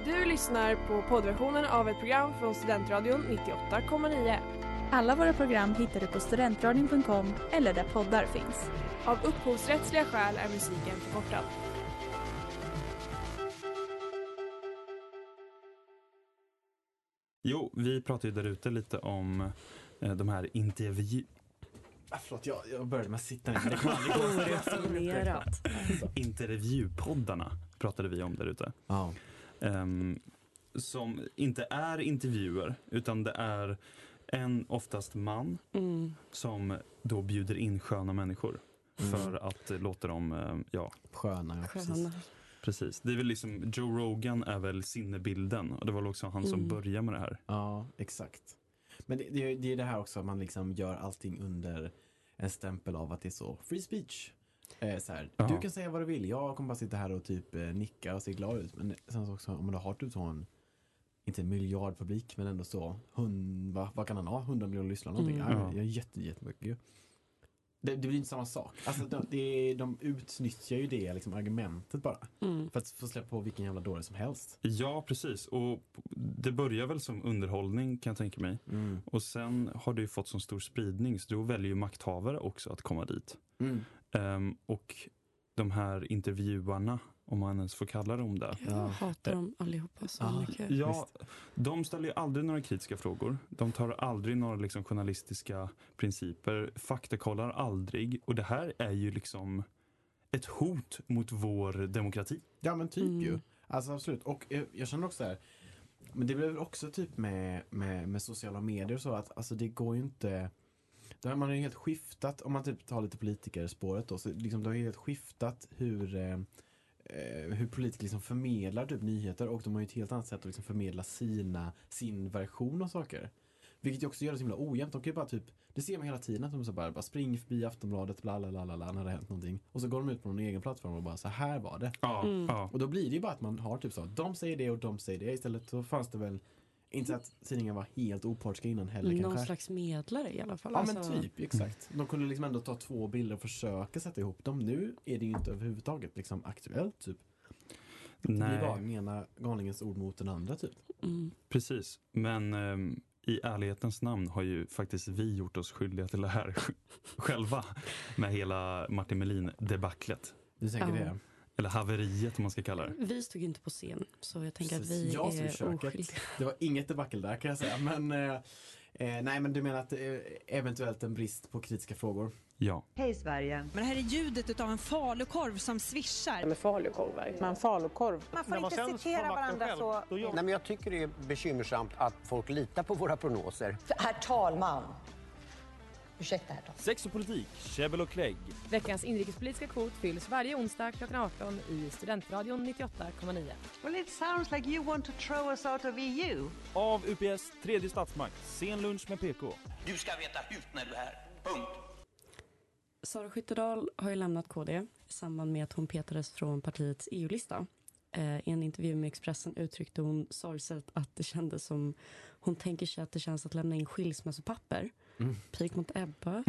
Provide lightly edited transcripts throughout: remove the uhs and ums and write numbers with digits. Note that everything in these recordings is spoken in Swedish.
Du lyssnar på poddversionen av ett program från Studentradion 98,9. Alla våra program hittar du på studentradion.com eller där poddar finns. Av upphovsrättsliga skäl är musiken förkortad. Jo, vi pratar ju där ute lite om de här Förlåt, jag började med att sitta ner. Det kan aldrig gå. Intervjupoddarna pratade vi om där ute. Ja. Som inte är intervjuer, utan det är en oftast man som då bjuder in sköna människor för att låta dem, Sköna. Precis. Det är väl liksom, Joe Rogan är väl sinnebilden, och det var väl också han som började med det här. Ja, exakt. Men det är det här också, att man liksom gör allting under en stämpel av att det är så free speech. Så här, du kan säga vad du vill. Jag kommer bara sitta här och typ nicka och se glad ut. Men sen också, om man har typ så inte en miljard publik, men ändå så vad kan han ha? 100 miljoner lyssnare någonting. Jag är jättemycket. Det blir inte samma sak. Alltså de utnyttjar ju det liksom argumentet bara. För att få släppa på vilken jävla dåre som helst. Ja, precis. Och det börjar väl som underhållning, kan jag tänka mig. Och sen har det ju fått så stor spridning, så då väljer ju makthavare också att komma dit. Och de här intervjuarna, om man ens får kalla dem det. Jag hatar dem allihopa så mycket. Ja, de ställer ju aldrig några kritiska frågor. De tar aldrig några liksom journalistiska principer. Faktakollar aldrig. Och det här är ju liksom ett hot mot vår demokrati. Ja, men typ ju. Alltså absolut. Och jag känner också här, men det blir väl också typ med sociala medier så att alltså det går ju inte. Då har man ju helt skiftat, om man typ tar lite politikerspåret då, så liksom det har ju helt skiftat hur politiker liksom förmedlar typ nyheter, och de har ju ett helt annat sätt att liksom förmedla sin version av saker. Vilket ju också gör det så himla ojämnt. De kan ju bara typ, det ser man hela tiden, att de så bara springer förbi Aftonbladet bla när det hänt någonting. Och så går de ut på någon egen plattform och bara så här var det. Och då blir det ju bara att man har typ så, de säger det och de säger det. Istället så fanns det väl inte att tidningen var helt opartiska innan heller kanske. Någon slags medlare i alla fall. Ja, alltså. men typ, exakt. De kunde liksom ändå ta 2 bilder och försöka sätta ihop dem. Nu är det ju inte överhuvudtaget liksom aktuellt typ. Det blir bara den ena galningens ord mot den andra typ. Precis, men i ärlighetens namn har ju faktiskt vi gjort oss skyldiga till det här själva med hela Martin Melin-debaclet. Du tänker det? Eller haveriet, om man ska kalla det. Vi stod inte på scen, så jag tänker att vi är oskyldiga. Det var inget debacle där, kan jag säga. Men nej, men du menar att eventuellt en brist på kritiska frågor? Ja. Hej Sverige. Men det här är ljudet utav en falukorv som svischar. Med falukorvar. Man falukorv. Man får inte citera varandra så. Nej, men jag tycker det är bekymmersamt att folk litar på våra prognoser. Herr talman. Ursäkta, herr talman. Sex och politik, käbbel och klägg. Veckans inrikespolitiska kvot fylls varje onsdag klockan 18 i Studentradion 98,9. Well, it sounds like you want to throw us out of EU. Av UPS tredje statsmakt, sen lunch med PK. Du ska veta hut när du är här. Punkt. Sara Skyttedal har ju lämnat KD i samband med att hon petades från partiets EU-lista. I en intervju med Expressen uttryckte hon sorgset att det kändes som hon tänker sig att det känns att lämna in skilsmässopapper. Pik mot Ebba,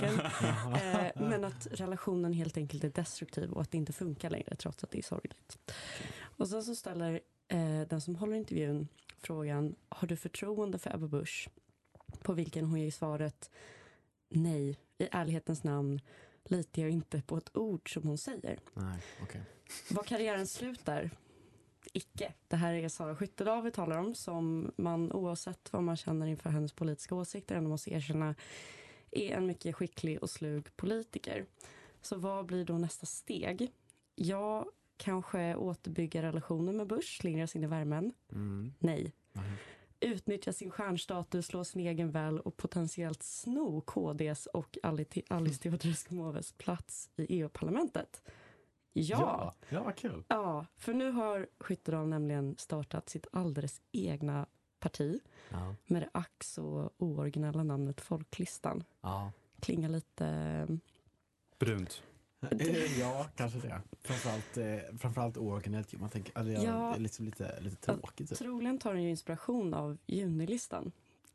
men att relationen helt enkelt är destruktiv och att det inte funkar längre trots att det är sorgligt. Och sen så ställer den som håller intervjun frågan: har du förtroende för Ebba Busch? På vilken hon ger svaret: nej, i ärlighetens namn litar jag inte på ett ord som hon säger. Nej, okej. Var karriären slutar? Icke. Det här är Sara Skyttedal vi talar om, som man oavsett vad man känner inför hennes politiska åsikter ändå måste erkänna är en mycket skicklig och slug politiker. Så vad blir då nästa steg? Ja, kanske återbygga relationen med Busch, slingras in i värmen? Nej. Utnyttja sin stjärnstatus, slå sin egen väl och potentiellt sno KDs och Alice Teodorescu-Måwes plats i EU-parlamentet. Ja, vad kul. Ja, för nu har Skyttedal nämligen startat sitt alldeles egna parti med det ack så ooriginella namnet Folklistan. Ja. Klingar lite brunt. Ja, kanske det. Framförallt ooriginellt. Man tänker, det är liksom lite tråkigt. Typ. Troligen tar den ju inspiration av Junilistan.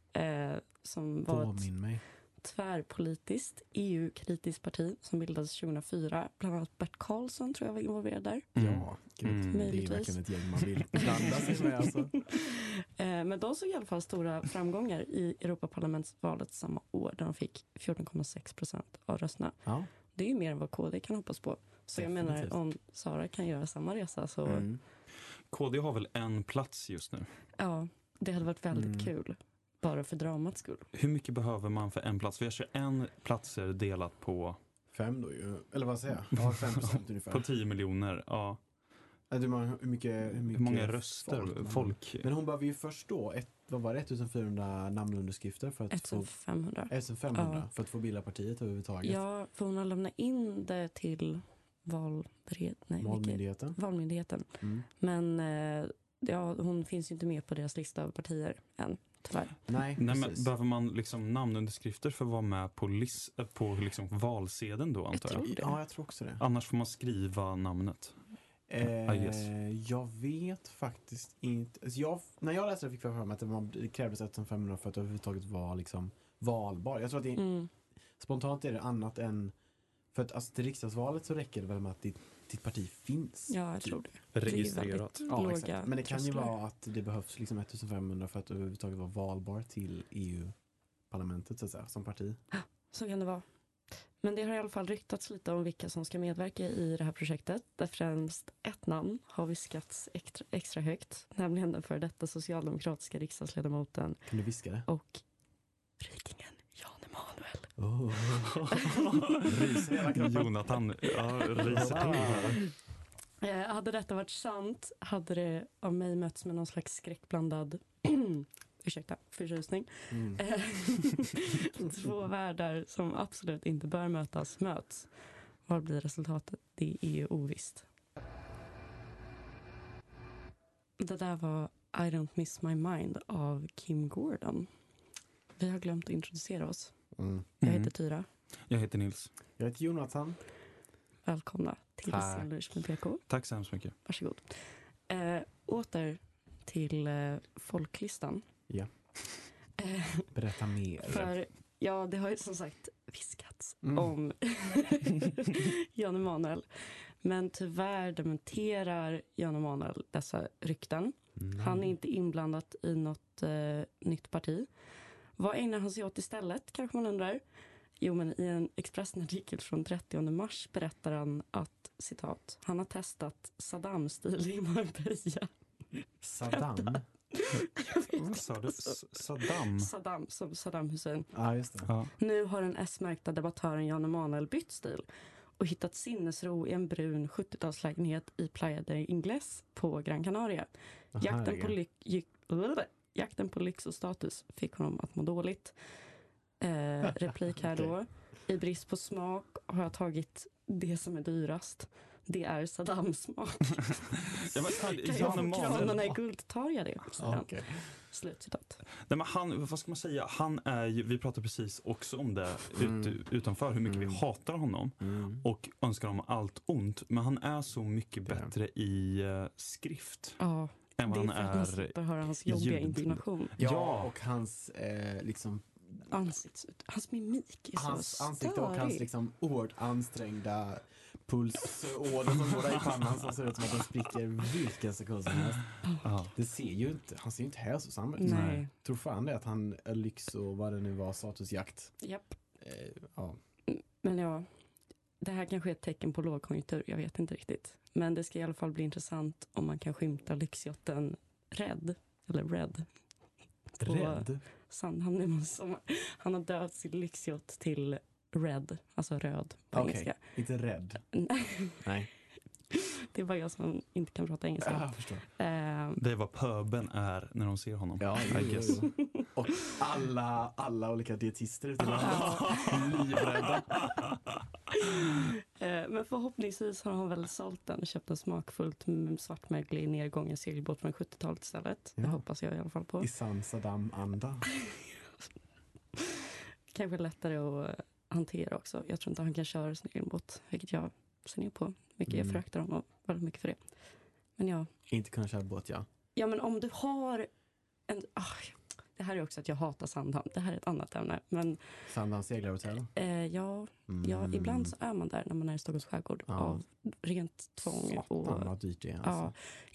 Som var ett tvärpolitiskt EU-kritiskt parti som bildades 2004. Bland annat Bert Karlsson tror jag var involverad där. Ja, Gud, det är verkligen ett gäng man vill blanda sig med alltså. Men de såg i alla fall stora framgångar i Europaparlamentsvalet samma år där de fick 14,6% av rösterna. Ja. Det är ju mer än vad KD kan hoppas på. Så definitivt. Jag menar, om Sara kan göra samma resa så... KD har väl en plats just nu? Ja, det hade varit väldigt kul. Bara för dramats skull. Hur mycket behöver man för en plats? Vi har 21 platser delat på... 5 då ju. Eller vad säger jag? Ja, 5% ungefär. På 10 miljoner, ja. Hur många röster? Folk. Men hon behöver ju först då, vad var det, 1400 namnunderskrifter för att 1500. 1500 för att få bilda partiet överhuvudtaget. Ja, för hon har lämnat in det till Valmyndigheten. Men hon finns ju inte med på deras lista av partier än, tyvärr. Nej, men behöver man liksom namnunderskrifter för att vara med på liksom valsedeln då, antar jag? Ja, jag tror också det. Annars får man skriva namnet. Jag vet faktiskt inte. Alltså när jag läste det fick jag för mig att det krävdes 1500 för att överhuvudtaget vara liksom valbar. Jag tror att det spontant är det annat än för att alltså, till riksdagsvalet så räcker det väl med att ditt parti finns. Ja, jag tror det. Registrerat. Ja, exakt. Men det kan ju vara att det behövs liksom 1500 för att överhuvudtaget vara valbar till EU-parlamentet så att säga, som parti. Så kan det vara. Men det har i alla fall ryktats lite om vilka som ska medverka i det här projektet. Där främst ett namn har viskats extra högt. Nämligen den för detta socialdemokratiska riksdagsledamoten. Kan du viska det? Och rikingen Jan Emanuel. Jonathan ryser till här. Hade detta varit sant hade det av mig mötts med någon slags skräckblandad förtjusning. Två världar som absolut inte bör möts. Vad blir resultatet? Det är ju ovisst. Det där var I Don't Miss My Mind av Kim Gordon. Vi har glömt att introducera oss. Jag heter Tyra. Jag heter Nils. Jag heter Jonathan. Välkomna till Sen lunch med PK. Tack så hemskt mycket. Varsågod. Åter till folklistan. Ja. Berätta mer. För det har ju som sagt viskats om Jan Emanuel. Men tyvärr dementerar Jan Emanuel dessa rykten. Han är inte inblandat i något nytt parti. Vad ägnar han sig åt istället, kanske man undrar? Jo, men i en Expressen-artikel från 30 mars berättar han att, citat, han har testat Saddam-stil i Marbella. Saddam? Vad sa du? Saddam? Saddam, som Saddam Hussein. Ja, just det. Ja. Nu har den S-märkta debattören Jan Emanuel bytt stil och hittat sinnesro i en brun 70-talslägenhet i Playa del Ingles på Gran Canaria. Jakten på lyx och status fick honom att må dåligt. Replik här då. I brist på smak har jag tagit det som är dyrast. Det är Saddam-smak. Kranarna är guld, tar jag det? Okay. Slutcitat. Nej, men vad ska man säga? Han är ju, vi pratade precis också om det utanför, hur mycket vi hatar honom och önskar honom allt ont. Men han är så mycket bättre i skrift. Ja, än vad det är för att man slipper höra hans jobbiga intonation. Ja, och hans liksom hans mimik är hans så ansikte och hans liksom oerhört ansträngda pulsåder som går där i pannan som ser ut som att den spricker vilken sekund som helst. Det ser ju inte, han ser ju inte hälsosam ut. Nej. Tror fan det att han är lyx och vad det nu var, statusjakt. Japp. Ja. Men det här kanske är ett tecken på lågkonjunktur, jag vet inte riktigt. Men det ska i alla fall bli intressant om man kan skymta lyxjotten Red. Sandhamn i sommar. Han har döpt sin lyxjott till Red, alltså röd på engelska. Inte rädd. Nej. Det är bara jag som inte kan prata engelska. Jag förstår. Det är vad pöben är när de ser honom. Ja, jo. Och alla olika dietister ute i livrädda. Men förhoppningsvis har han väl sålt den och köpt en smakfullt svartmärglig nedgången segelbåt från 70-talet istället. Det hoppas jag i alla fall på. I sann Saddam-anda. Kanske lättare att hantera också. Jag tror inte han kan köra sin egen båt, vilket jag ser ner på. Jag föraktar honom väldigt mycket för det. Men Inte kunna köra båt, Ja, men om du har det här är också att jag hatar Sandhamn. Det här är ett annat ämne. Men, Sandhamn seglarhotell? Ja, ibland så är man där när man är i Stockholms skärgård av rent tvång. Satan vad dyrt det är alltså.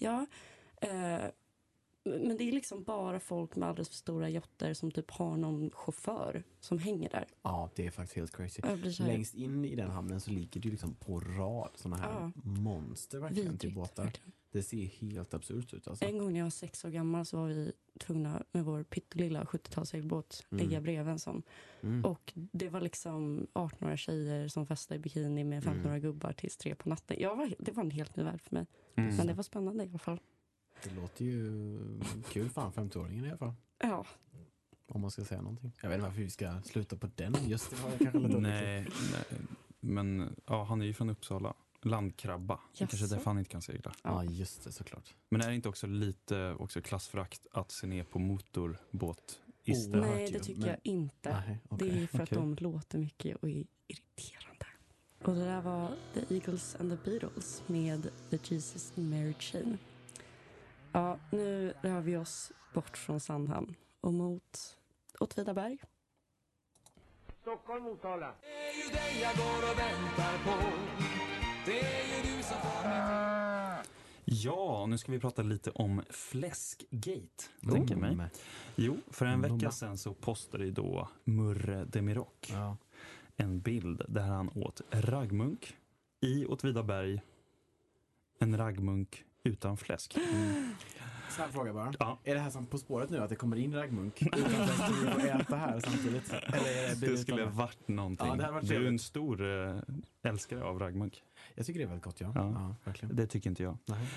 Men det är liksom bara folk med alldeles för stora yachter som typ har någon chaufför som hänger där. Ja, det är faktiskt helt crazy. Längst in i den hamnen så ligger det ju liksom på rad såna här monster verkligen till båtar. Verkligen. Det ser helt absurt ut alltså. En gång när jag var 6 år gammal så var vi tvungna med vår pyttelilla 70-talssegelbåt ligga bredvid en sån. Och det var liksom 18-åriga tjejer som festade i bikini med 15-åriga gubbar tills 3 på natten. Det var en helt ny värld för mig. Men det var spännande i alla fall. Det låter ju kul för en 50-åringen i alla fall. Ja. Om man ska säga någonting. Jag vet inte varför vi ska sluta på den. Just det var kanske lite nej. Men han är ju från Uppsala. Landkrabba. Det kanske därför han inte kan segla. Ja, just det, såklart. Men är det inte också lite klassförakt att se ner på motorbåt? Nej, det tycker jag inte. Nej, okay. Det är för att de låter mycket och är irriterande. Och det där var The Eagles and the Beatles med The Jesus and Mary Chain. Ja, nu rör vi oss bort från Sandhamn och mot Åtvidaberg. Stockholm, Motala. Det är ju dig jag går och väntar på. Det är ju du som får mig till. Ja, nu ska vi prata lite om Fläskgate, tänker jag mig. Jo, för en vecka sedan så postade ju då Murre Demirok en bild där han åt raggmunk i Åtvidaberg. En raggmunk utan fläsk. Snabb fråga bara. Ja. Är det här som På spåret nu att det kommer in raggmunk utan fläsk och vi får äta här samtidigt? Eller det skulle ha varit någonting. Ja, det har varit du är en stor älskare av raggmunk. Jag tycker det är väldigt gott, ja verkligen. Det tycker inte jag.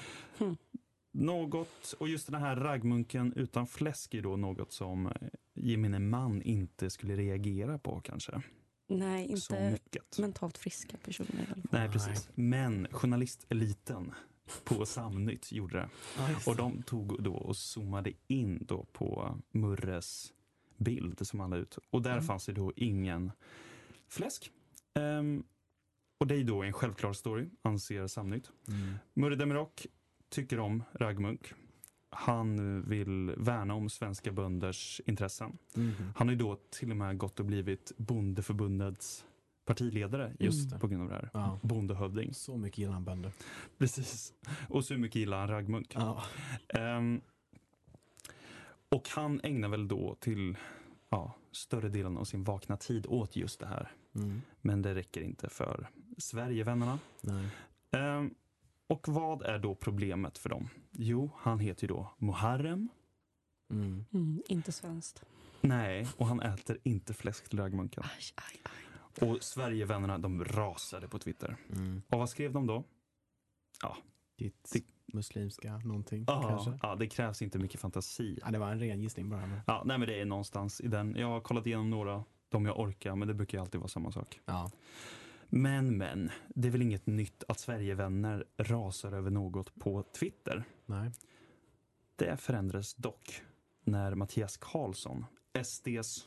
Något, och just den här raggmunken utan fläsk är då något som gemene man inte skulle reagera på kanske. Nej, inte mentalt friska personer i alla fall. Nej, precis. Men journalisteliten på Samnytt gjorde det. Och de tog då och zoomade in då på Murres bild som han la ut. Och där fanns det då ingen fläsk. Och det är då en självklar story, anser Samnytt. Murre Demirok tycker om raggmunk. Han vill värna om svenska bönders intressen. Han har ju då till och med gått och blivit Bondeförbundets partiledare just på grund av det här. Ja. Bondehövding. Så mycket gillar han bönder. Precis. Och så mycket gillar han raggmunk. Ja. Och han ägnar väl då till större delen av sin vakna tid åt just det här. Men det räcker inte för Sverigevännerna. Nej. Och vad är då problemet för dem? Jo, han heter ju då Muharrem. Inte svenskt. Nej, och han äter inte fläsk till raggmunken. Och Sverigevännerna, de rasade på Twitter. Och vad skrev de då? Ja, muslimska någonting kanske. Ja, det krävs inte mycket fantasi. Ja, det var en ren gissning bara. Men. Ja, nej men det är någonstans i den. Jag har kollat igenom några, de jag orkar, men det brukar ju alltid vara samma sak. Ja. Men, det är väl inget nytt att Sverigevänner rasar över något på Twitter. Nej. Det förändrades dock när Mattias Karlsson, SDs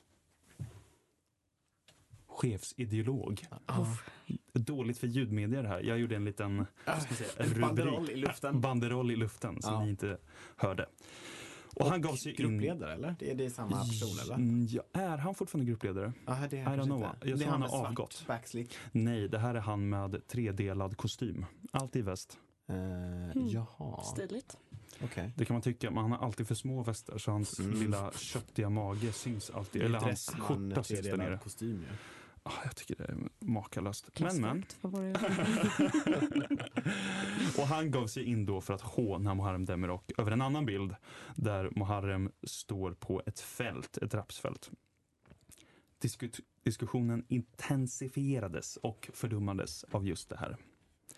chefsideolog. Dåligt för ljudmedier här. Jag gjorde en liten banderoll i luften som ni inte hörde. Och han gav sig gruppledare eller? Det är samma person eller? Ja, är han fortfarande gruppledare? Det I don't know. Jag tror han har avgått. Backslick. Nej, det här är han med 3-delad kostym. Allt i väst. Jaha. Stiligt. Okay. Det kan man tycka, men han har alltid för små västar så hans lilla köttiga mage syns alltid. Eller hans skjorta syns där nere. Kostym, jag tycker det är makalöst. Men. Och han gav sig in då för att håna Muharrem Demirok över en annan bild där Muharrem står på ett fält, ett rapsfält. Diskussionen intensifierades och fördummades av just det här.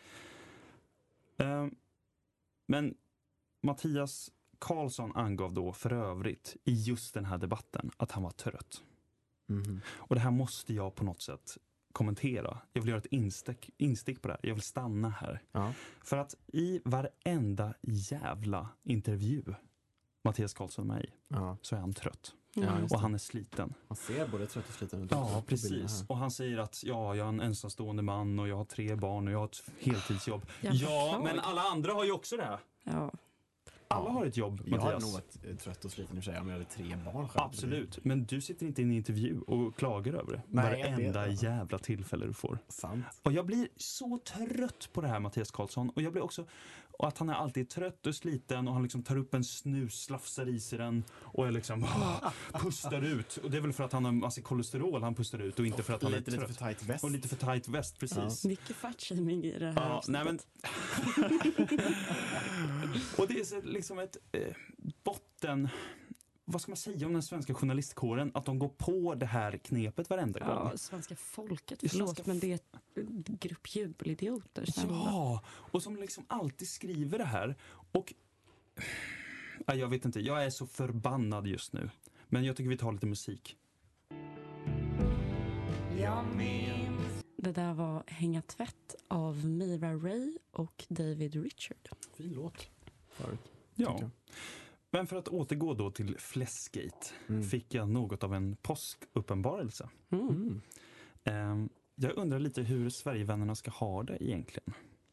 Men Mattias Karlsson angav då för övrigt i just den här debatten att han var trött. Och det här måste jag på något sätt kommentera. Jag vill göra ett instick på det här. Jag vill stanna här. Ja. För att i varenda jävla intervju Mattias Karlsson med mig så är han trött. Och han är sliten. Han ser både trött och sliten ut. Ja, precis. Och han säger att jag är en ensamstående man och jag har 3 barn och jag har ett heltidsjobb. Ja, men alla andra har ju också det här. Ja. Alla har ett jobb, Jag Mattias. hade nog varit trött och sliten i och för sig om jag hade 3 barn själv. Absolut, men du sitter inte i en intervju och klagar över det. Nej, Varenda jävla tillfälle du får. Sant. Och jag blir så trött på det här Mattias Karlsson. Och jag blir också att han är alltid trött och sliten och han liksom tar upp en snus, slafsar i sig den och är liksom pustar ut. Och det är väl för att han har en massa kolesterol han pustar ut och inte för att han är trött. Lite för tight väst. Och lite för tight väst, precis. Ja. Mycket fatshaming i det här nej, men och det är så liksom ett botten. Vad ska man säga om den svenska journalistkåren? Att de går på det här knepet varenda gång. Ja, svenska folket, förlåt, men det är en grupp jubelidioter. Ja, och som liksom alltid skriver det här. Och jag vet inte, jag är så förbannad just nu. Men jag tycker vi tar lite musik. Det där var Hänga tvätt av Mira Ray och David Richard. Fin låt. Förut. Ja. Men för att återgå då till Fläskgate fick jag något av en påskuppenbarelse. Jag undrar lite hur Sverigevännerna ska ha det egentligen.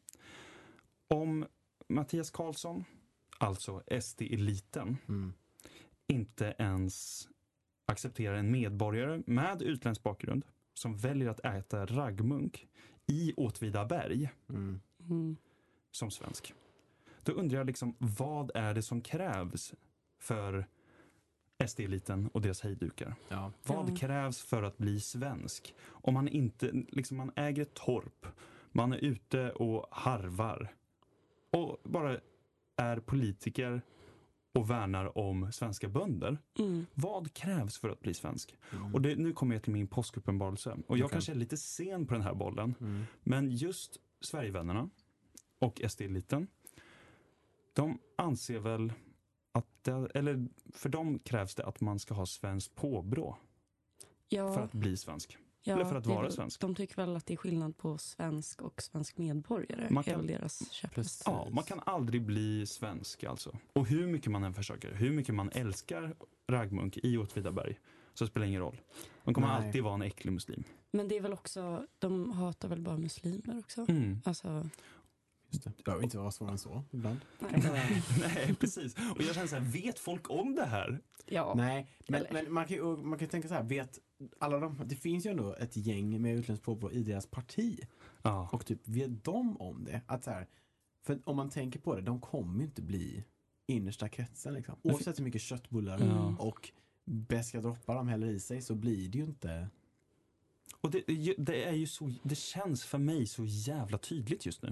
Om Mattias Karlsson, alltså SD-eliten, inte ens accepterar en medborgare med utländsk bakgrund som väljer att äta raggmunk i Åtvidaberg som svensk. Då undrar jag liksom, vad är det som krävs för SD-eliten och deras hejdukar? Ja. Vad krävs för att bli svensk? Om man inte, liksom man äger ett torp, man är ute och harvar och bara är politiker och värnar om svenska bönder. Vad krävs för att bli svensk? Och nu kommer jag till min påskuppenbarelse. Och jag kanske är lite sen på den här bollen. Men just Sverigevännerna och SD-eliten, de anser väl att eller för dem krävs det att man ska ha svenskt påbrå för att bli svensk. Eller för att vara svensk. De tycker väl att det är skillnad på svensk och svensk medborgare. Man kan, är deras käpphäst. Ja, man kan aldrig bli svensk alltså. Och hur mycket man än försöker, hur mycket man älskar raggmunk i Åtvidaberg, så spelar ingen roll. De kommer alltid vara en äcklig muslim. Men det är väl också, de hatar väl bara muslimer också? Alltså... Just det. Jag vill inte vara svårare än så ibland. Nej, precis. Och jag känner så här, vet folk om det här? Ja. Nej, men man kan tänka så här, vet alla det finns ju ändå ett gäng med utländskt påbrå i deras parti. Ja. Och typ, vet de om det? Att så här, för om man tänker på det, de kommer ju inte bli innersta kretsen liksom. Oavsett hur mycket köttbullar och beska droppar de häller i sig, så blir det ju inte... Och det är ju så, det känns för mig så jävla tydligt just nu.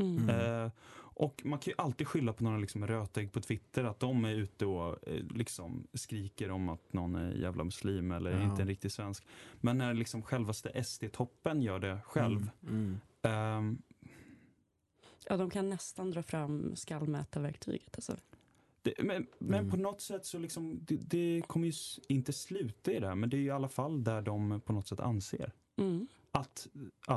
Och man kan ju alltid skylla på några liksom rötägg på Twitter att de är ute och liksom skriker om att någon är jävla muslim eller inte en riktig svensk. Men när liksom självaste SD-toppen gör det själv. Ja, de kan nästan dra fram skallmätarverktyget alltså. Men på något sätt så liksom det kommer ju inte sluta i det, men det är ju i alla fall där de på något sätt anser att,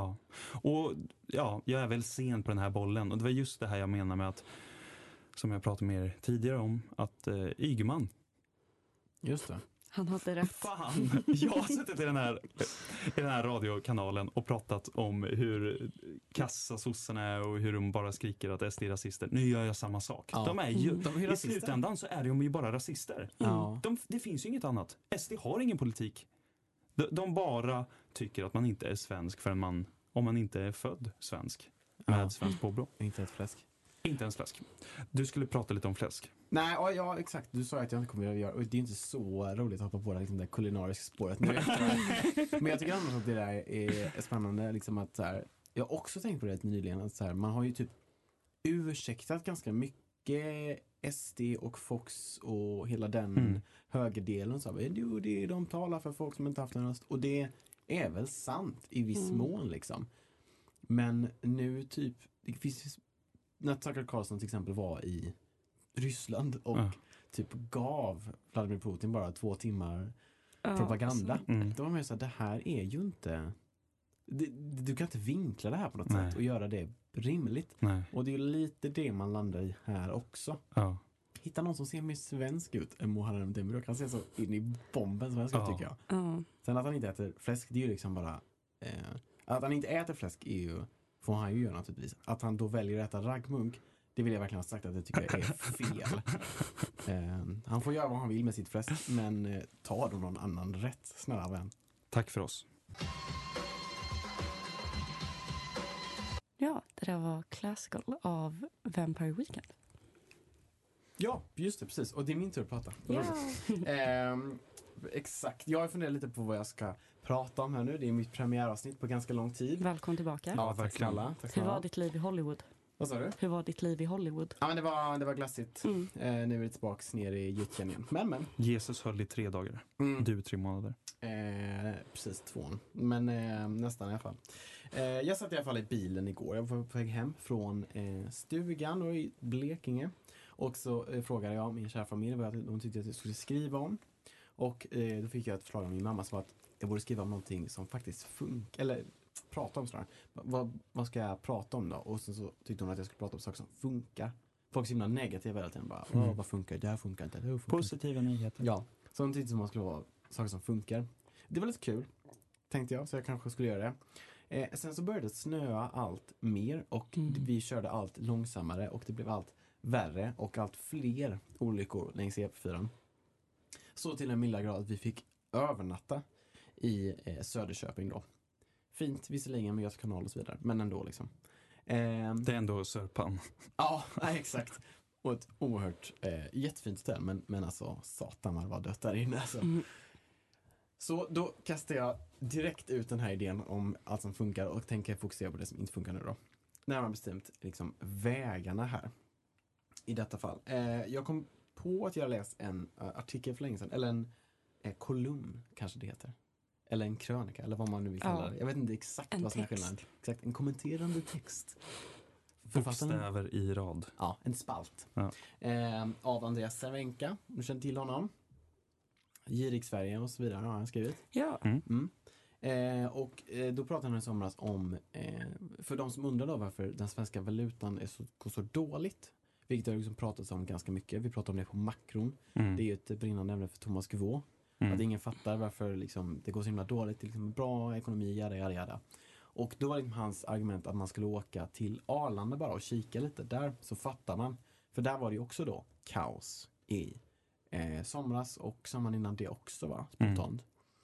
jag är väl sen på den här bollen, och det var just det här jag menar med att, som jag pratade med er tidigare om, att Ygeman, just det, han hade rätt. Fan, jag har suttit i den här radiokanalen och pratat om hur kassa sossarna är och hur de bara skriker att SD är rasister. Nu gör jag samma sak. Ja. De är ju, i slutändan så är de ju bara rasister. Det finns ju inget annat. SD har ingen politik. De bara tycker att man inte är svensk om man inte är född svensk med svensk påbrå. Inte ett fläsk. Inte ens fläsk. Du skulle prata lite om fläsk. Nej, ja exakt. Du sa att jag inte kommer att göra, och det är inte så roligt att hoppa på det, liksom, det kulinariska spåret nu. Men jag tycker annars att det där är spännande. Liksom att, så här, jag har också tänkt på det nyligen. Att, så här, man har ju typ ursäktat ganska mycket SD och Fox och hela den högerdelen. Så här, de talar för folk som inte haft en röst. Och det är väl sant i viss mån liksom. Men nu typ, det finns, när Tucker Carlson till exempel var i Ryssland och typ gav Vladimir Putin bara 2 timmar propaganda. Då var man ju så här, det här är ju inte... Du kan inte vinkla det här på något sätt och göra det rimligt. Nej. Och det är ju lite det man landar i här också. Hitta någon som ser mer svensk ut än Muharrem Demirok. Han ser så in i bomben svensk ut, tycker jag. Sen att han inte äter fläsk, det är ju liksom bara... att han inte äter fläsk är ju, får han ju göra naturligtvis. Att han då väljer att äta raggmunk, Det vill jag verkligen ha sagt att jag tycker är fel. Han får göra vad han vill med sitt fläsk, men ta då någon annan rätt, snälla vän. Tack för oss. Ja, det där var Classical av Vampire Weekend. Ja, just det, precis. Och det är min tur att prata. Exakt. Jag har funderat lite på vad jag ska prata om här nu. Det är mitt premiäravsnitt på ganska lång tid. Välkommen tillbaka. Ja, tack snälla. Hur var ditt liv i Hollywood? Vad sa du? Hur var ditt liv i Hollywood? Ja, men det var glassigt. Nu är vi tillbaka ner i gyttjan igen. Men. Jesus höll i 3 dagar. Du 3 månader. Precis 2. Men nästan i alla fall. Jag satt i alla fall i bilen igår. Jag var på väg hem från stugan och i Blekinge. Och så frågade jag min kära familj vad de tyckte att jag skulle skriva om. Och då fick jag ett förslag av min mamma som var att jag borde skriva om någonting som faktiskt funkar. Eller prata om sådär. Vad ska jag prata om då? Och sen så tyckte hon att jag skulle prata om saker som funkar. Folk är så himla negativa hela tiden. Bara, vad funkar? Det här funkar inte. Det här funkar. Positiva nyheter. Ja, så hon tyckte som man skulle vara saker som funkar. Det var lite kul, tänkte jag. Så jag kanske skulle göra det. Sen så började det snöa allt mer. Och vi körde allt långsammare. Och det blev allt värre. Och allt fler olyckor längs E4. Så till en milda grad att vi fick övernatta i Söderköping då. Fint, visserligen med Göta kanal och så vidare. Men ändå liksom. Det är ändå Sörpan. Ja, exakt. Och ett oerhört jättefint ställe. Men alltså, satan vad det var dött där inne. Alltså. Så då kastar jag direkt ut den här idén om allt som funkar. Och tänker fokusera på det som inte funkar nu då. Närmare bestämt liksom vägarna här. I detta fall. Jag kom på att jag läst en artikel för länge sedan. Eller en kolumn kanske det heter. Eller en krönika, eller vad man nu vill kalla det. Jag vet inte exakt vad som är skillnaden. Exakt, en kommenterande text. Bokstäver i rad. Ja, en spalt. Ja. Av Andreas Cervenka. Du känner till honom. Girig Sverige och så vidare har han skrivit. Ja. Och då pratade han i somras om, för de som undrar då varför den svenska valutan går så dåligt. Vilket har liksom pratats om ganska mycket. Vi pratar om det på makron. Det är ju ett brinnande ämne för Thomas Guvå. Att ingen fattar varför liksom, det går så himla dåligt. Det är liksom bra ekonomi, jada. Och då var liksom hans argument att man skulle åka till Arlanda bara och kika lite. Där så fattar man. För där var det ju också då kaos i somras och sommaren innan det också var spontant.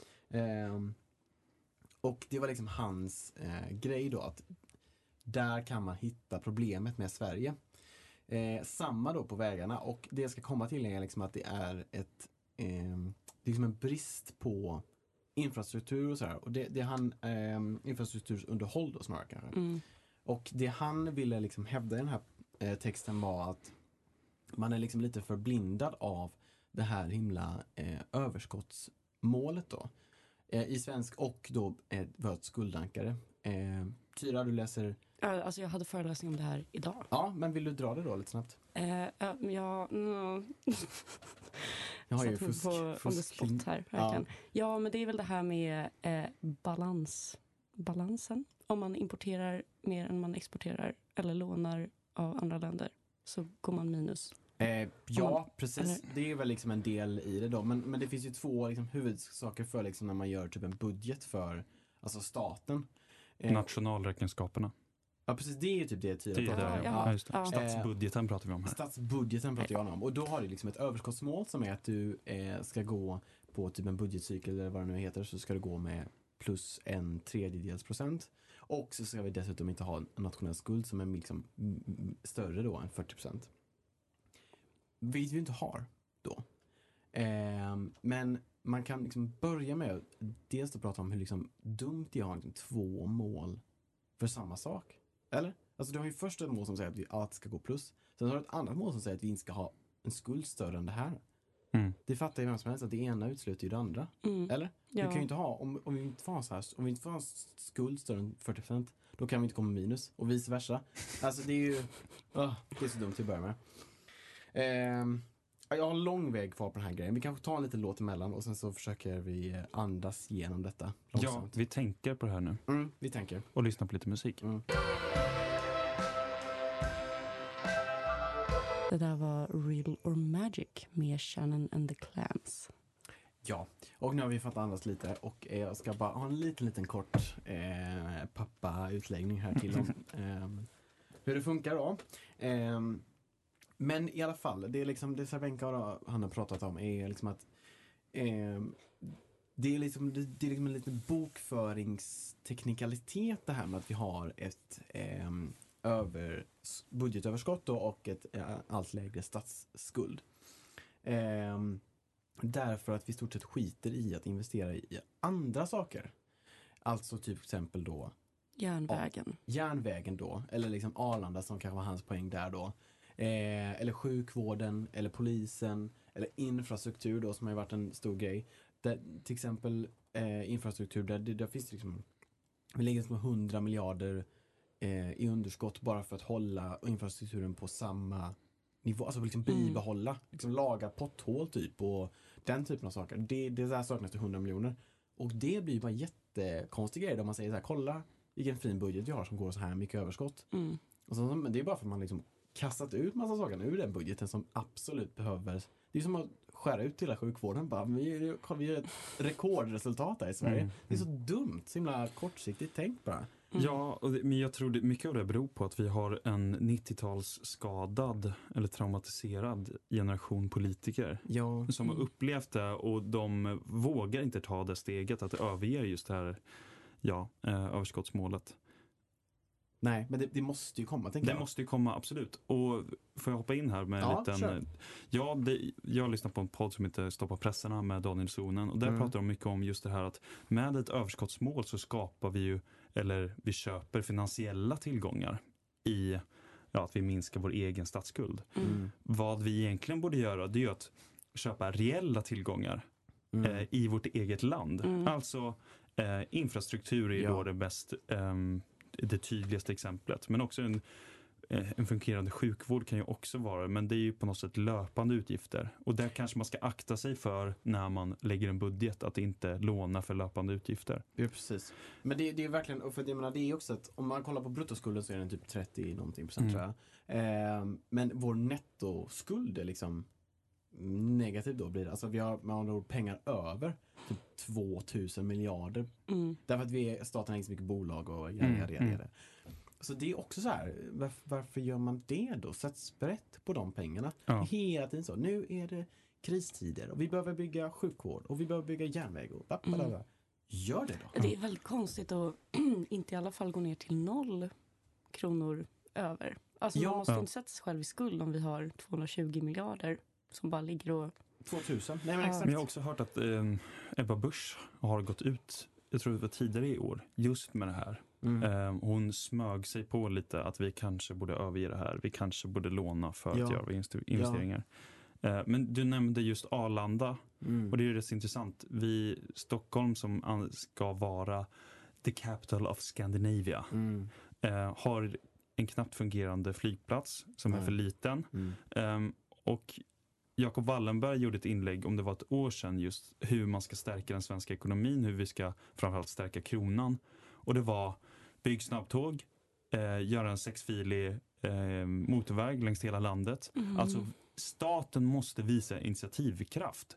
Och det var liksom hans grej då att där kan man hitta problemet med Sverige. Samma då på vägarna och det jag ska komma till är liksom att det är ett det är liksom en brist på infrastruktur och sådär. Och det han infrastrukturunderhåll då snarare kanske. Och det han ville liksom hävda i den här texten var att man är liksom lite förblindad av det här himla överskottsmålet då. I svensk och då vårt skuldankare. Tyra, du läser... Alltså jag hade föreläsning om det här idag. Ja, men vill du dra det då lite snabbt? Jag har ju fusk on the spot här, verkligen. Ja, men det är väl det här med balansen. Om man importerar mer än man exporterar eller lånar av andra länder så går man minus. Precis. Eller? Det är väl liksom en del i det då. Men det finns ju 2 liksom, huvudsaker för liksom, när man gör typ en budget för alltså staten. Nationalräkenskaperna. Ja, precis. Det är ju typ det Statsbudgeten pratar vi om här. Statsbudgeten pratar jag om. Och då har du liksom ett överskottsmål som är att du ska gå på typ en budgetcykel eller vad det nu heter, så ska du gå med plus 1/3%. Och så ska vi dessutom inte ha en nationell skuld som är liksom större då än 40%. Vilket vi inte har då. Men man kan liksom börja med att dels att prata om hur liksom dumt det är liksom 2 mål för samma sak. Eller? Alltså du har ju först ett mål som säger att vi alltid ska gå plus. Sen har du ett annat mål som säger att vi inte ska ha en skuld större än det här. Det fattar ju vem som helst att det ena utesluter ju det andra. Eller? Ja. Du kan ju inte ha, om vi inte får ha så här, om vi inte får ha en skuld större än 40%, då kan vi inte komma minus. Och vice versa. Alltså det är ju, det är så dumt till att börja med. Jag har lång väg kvar på den här grejen. Vi kanske tar en liten låt emellan och sen så försöker vi andas igenom detta långsamt. Ja, vi tänker på det här nu. Vi tänker. Och lyssnar på lite musik. Det där var Real or Magic med Shannon and the Clams. Ja, och nu har vi fått andas lite och jag ska bara ha en liten kort pappa-utläggning här till dem. hur det funkar då. Men i alla fall, det är liksom det Cervenka och han har pratat om är liksom att det är liksom en liten bokföringsteknikalitet det här med att vi har ett budgetöverskott och ett allt lägre statsskuld. Därför att vi i stort sett skiter i att investera i andra saker. Alltså typ exempel då järnvägen då, eller liksom Arlanda som kanske var hans poäng där då. Eller sjukvården, eller polisen, eller infrastruktur då som har varit en stor grej. Där, till exempel infrastruktur, där finns det liksom, vi lägger som 100 miljarder i underskott bara för att hålla infrastrukturen på samma nivå, alltså liksom bibehålla, liksom laga potthål typ och den typen av saker. Det där saknas till 100 miljoner. Och det blir bara jättekonstiga grejer om man säger så här, kolla vilken fin budget jag har som går så här mycket överskott. Och så, men det är bara för att man liksom kastat ut massa saker ur den budgeten som absolut behöver. Det är som att skära ut hela sjukvården. Bara, vi gör ett rekordresultat här i Sverige. Det är så dumt, så himla kortsiktigt tänkt bara. Ja, men jag tror mycket av det beror på att vi har en 90-tals skadad eller traumatiserad generation politiker som har upplevt det, och de vågar inte ta det steget att överge just det här överskottsmålet. Nej, men det måste ju komma, tänker jag. Det måste ju komma, absolut. Och får jag hoppa in här med en liten... Sure. Jag lyssnar på en podd som heter Stoppa pressarna med Daniel Sonen. Och där pratar de mycket om just det här att med ett överskottsmål så skapar vi ju, eller vi köper finansiella tillgångar i att vi minskar vår egen statsskuld. Vad vi egentligen borde göra, det är ju att köpa reella tillgångar i vårt eget land. Alltså infrastruktur är då det bäst... det tydligaste exemplet. Men också en fungerande sjukvård kan ju också vara, men det är ju på något sätt löpande utgifter. Och där kanske man ska akta sig för när man lägger en budget att inte låna för löpande utgifter. Ja, precis. Men det är verkligen, för jag menar, det är också att om man kollar på bruttoskulden så är den typ 30 någonting procent tror jag. Men vår nettoskuld är liksom negativ då blir det. Alltså vi har med andra ord pengar över typ 2000 miljarder. Därför att staten har inte så mycket bolag och Så det är också så här, varför gör man det då? Sätt sprätt på de pengarna. Hela tiden så. Nu är det kristider och vi behöver bygga sjukvård och vi behöver bygga järnväg och Gör det då. Det är väldigt konstigt att inte i alla fall gå ner till 0 kronor över. Alltså man måste inte sätta sig själv i skuld om vi har 220 miljarder som bara ligger och... 2000. Nej, men exakt. Men jag har också hört att Ebba Busch har gått ut, jag tror det var tidigare i år, just med det här. Hon smög sig på lite att vi kanske borde överge det här. Vi kanske borde låna för att göra investeringar. Men du nämnde just Arlanda. Och det är ju rätt intressant. Stockholm som ska vara the capital of Scandinavia har en knappt fungerande flygplats som är för liten. Och Jacob Wallenberg gjorde ett inlägg om det var ett år sedan just hur man ska stärka den svenska ekonomin, hur vi ska framförallt stärka kronan. Och det var bygg snabbtåg, göra en 6-filig motorväg längs hela landet. Alltså staten måste visa initiativkraft.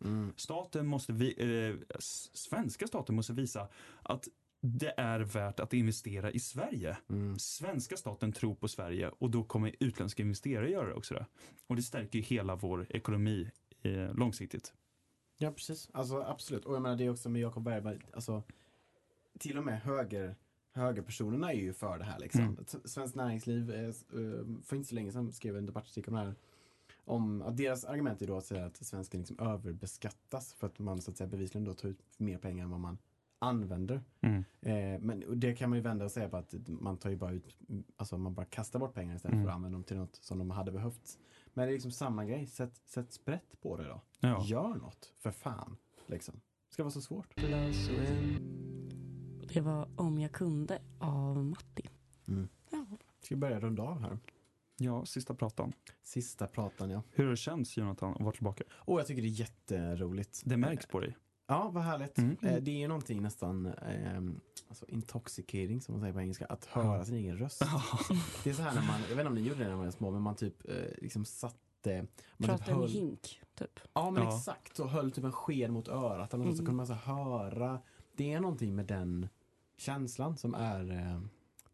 Svenska staten måste visa att det är värt att investera i Sverige. Svenska staten tror på Sverige och då kommer utländska investerare göra det också. Det. Och det stärker ju hela vår ekonomi långsiktigt. Ja, precis. Alltså absolut. Och jag menar det är också med Jacob Bergberg, alltså till och med högerpersonerna är ju för det här liksom. Svenskt näringsliv för inte så länge sedan skrev en debattartikel om det här. Om att deras argument är då att säga att svensken liksom överbeskattas för att man så att säga bevisligen då tar ut mer pengar än vad man använder. Men det kan man ju vända och säga på att man tar ju bara ut, alltså man bara kastar bort pengar istället för att använda dem till något som de hade behövt. Men det är liksom samma grej. Sätt sprätt på det då. Gör något, för fan. Liksom. Det ska vara så svårt. Det var Om jag kunde av Matti. Ska vi börja runda av här? Ja, sista pratan. Ja. Hur har det känts, Jonathan, att vara tillbaka? Jag tycker det är jätteroligt. Det märks på dig. Ja, vad härligt. Det är ju någonting nästan alltså intoxicating som man säger på engelska, att höra sin egen röst. Det är så här när man, jag vet inte om ni gjorde det när man var små, men man typ liksom satte... Pratade typ en hink, typ. Ja, men exakt. Och höll typ en sked mot örat. Eller så kunde man så höra. Det är någonting med den känslan som är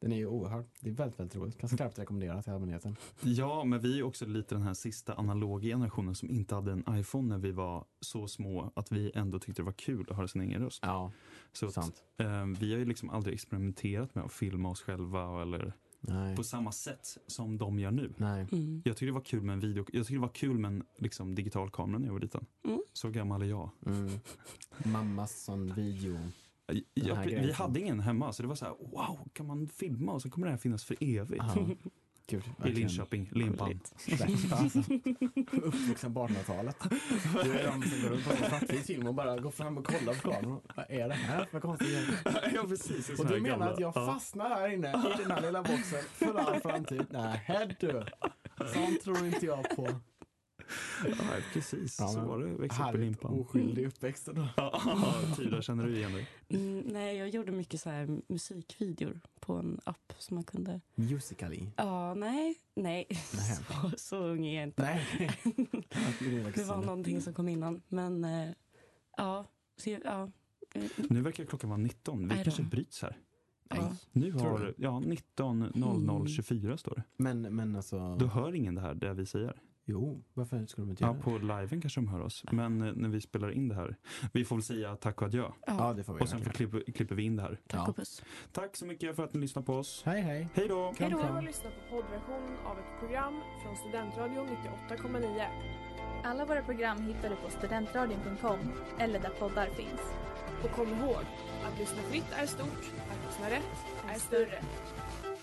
Den är ju oerhört, det är väldigt, väldigt roligt. Kan skarpt rekommendera till allmänheten. Ja, men vi är också lite den här sista analoga generationen som inte hade en iPhone när vi var så små att vi ändå tyckte det var kul att höra sin egen röst. Ja, så sant. Vi har ju liksom aldrig experimenterat med att filma oss själva eller på samma sätt som de gör nu. Nej. Jag tycker det var kul med en video. Jag tycker det var kul med en liksom, digital kamera när jag var liten. Så gammal är jag. Mammas sån video. Vi hade ingen hemma, så det var så här: wow, kan man filma och så kommer det här finnas för evigt. Gud, i Linköping, Limpan. Uppvuxen på 1800-talet. Det är de som går runt på en svartvit film och bara går fram och kollar på kameran. Vad är det här för konstigt? Ja, precis. Och du menar att jag fastnar här inne i den här lilla boxen för all framtid? Nej, du. Sånt tror inte jag på. Ja, precis. Så var det. Växte upp i Limpan. Oskyldig uppväxt då. Tyda, känner du igen dig? Nej, jag gjorde mycket så här musikvideor på en app som man kunde... Musical.ly? Ja, nej. Så ung är jag inte. Nej. Det var någonting som kom innan. Men ja. Nu verkar klockan vara 19. Vi kanske bryts här. Nej. Nu har 19:00:24 står det. Men alltså... Då hör ingen det här, det vi säger. Jo, varför skulle de inte göra det? Ja, på liven kanske de hör oss. Men när vi spelar in det här, vi får väl säga tack och adjö. Ja, det får vi. Och sen klipper vi in det här. Tack och puss. Tack så mycket för att ni lyssnar på oss. Hej, hej. Hej då. Hej då. Du har lyssnat på poddversion av ett program från Studentradion 98,9. Alla våra program hittar du på studentradion.com eller där poddar finns. Och kom ihåg, att lyssna fritt är stort, att lyssna rätt är större.